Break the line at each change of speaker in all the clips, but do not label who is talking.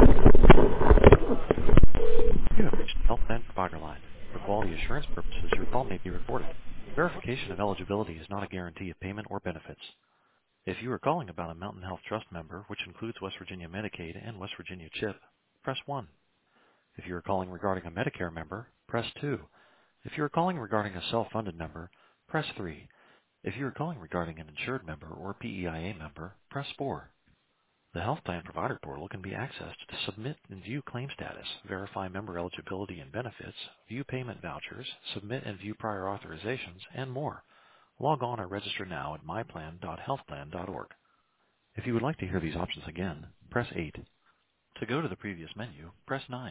You have reached the Health Plan Provider line. For quality assurance purposes, your call may be recorded. Verification of eligibility is not a guarantee of payment or benefits. If you are calling about a Mountain Health Trust member, which includes West Virginia Medicaid and West Virginia CHIP, press 1. If you are calling regarding a Medicare member, press 2. If you are calling regarding a self-funded member, press 3. If you are calling regarding an insured member or PEIA member, press 4. The Health Plan Provider Portal can be accessed to submit and view claim status, verify member eligibility and benefits, view payment vouchers, submit and view prior authorizations, and more. Log on or register now at myplan.healthplan.org. If you would like to hear these options again, press 8. To go to the previous menu, press 9.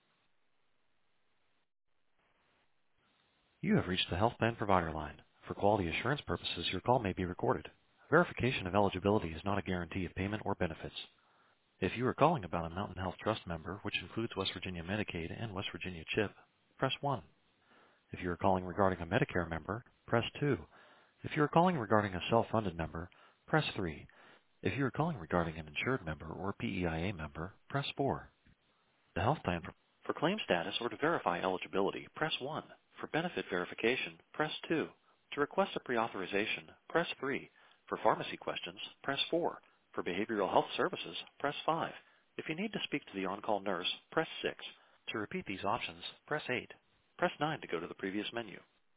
You have reached the Health Plan Provider line. For quality assurance purposes, your call may be recorded. Verification of eligibility is not a guarantee of payment or benefits. If you are calling about a Mountain Health Trust member, which includes West Virginia Medicaid and West Virginia CHIP, press 1. If you are calling regarding a Medicare member, press 2. If you are calling regarding a self-funded member, press 3. If you are calling regarding an insured member or PEIA member, press 4. The health plan for claim status or to verify eligibility, press 1. For benefit verification, press 2. To request a pre-authorization, press 3. For pharmacy questions, press 4. For behavioral health services, press 5. If you need to speak to the on-call nurse, press 6. To repeat these options, press 8. Press 9 to go to the previous menu.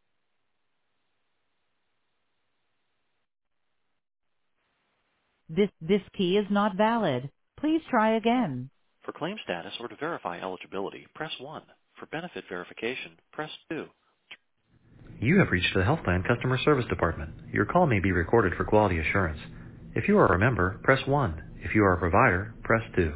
This key is not valid. Please try again.
For claim status or to verify eligibility, press 1. For benefit verification, press 2. You have reached the Health Plan Customer Service Department. Your call may be recorded for quality assurance. If you are a member, press 1. If you are a provider, press 2.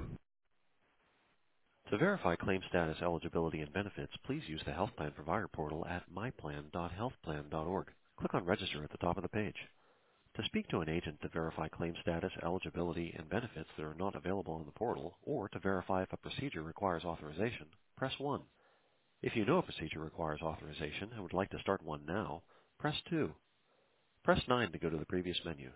To verify claim status, eligibility, and benefits, please use the Health Plan Provider Portal at myplan.healthplan.org. Click on Register at the top of the page. To speak to an agent to verify claim status, eligibility, and benefits that are not available in the portal, or to verify if a procedure requires authorization, press 1. If you know a procedure requires authorization and would like to start one now, press 2. Press 9 to go to the previous menu.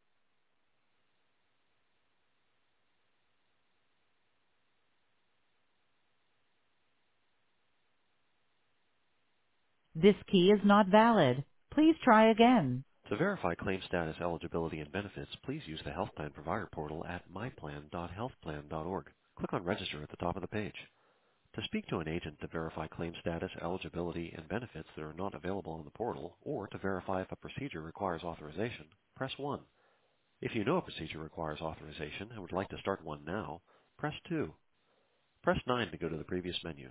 This key is not valid. Please try again.
To verify claim status, eligibility, and benefits, please use the Health Plan Provider Portal at myplan.healthplan.org. Click on Register at the top of the page. To speak to an agent to verify claim status, eligibility, and benefits that are not available in the portal, or to verify if a procedure requires authorization, press 1. If you know a procedure requires authorization and would like to start one now, press 2. Press 9 to go to the previous menu.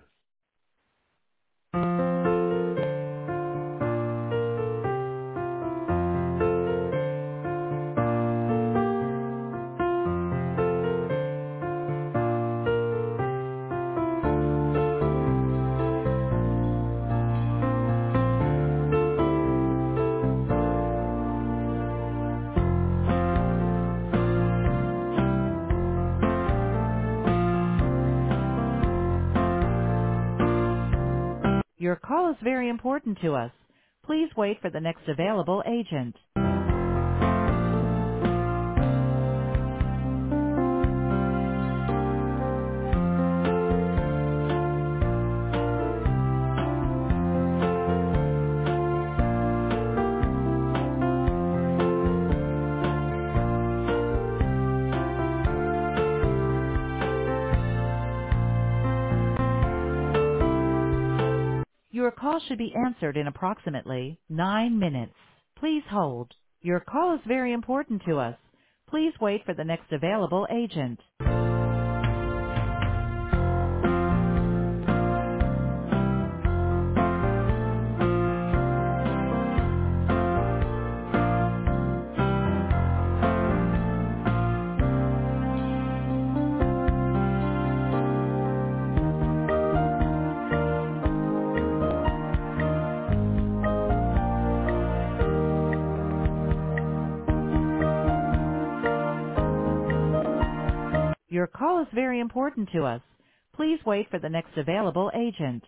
Your call is very important to us. Please wait for the next available agent. Your call should be answered in approximately 9 minutes. Please hold. Your call is very important to us. Please wait for the next available agent. Your call is very important to us. Please wait for the next available agent.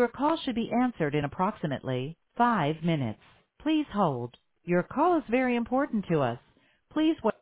Your call should be answered in approximately 5 minutes. Please hold. Your call is very important to us. Please wait.